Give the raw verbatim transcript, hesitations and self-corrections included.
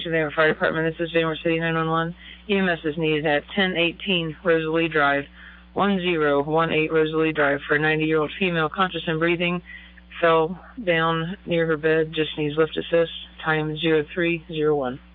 Van Fire Department, this is Van City nine one one. E M S is needed at ten eighteen Rosalie Drive, one zero one eight Rosalie Drive for a ninety-year-old female, conscious and breathing, fell down near her bed, just needs lift assist, time zero three zero one.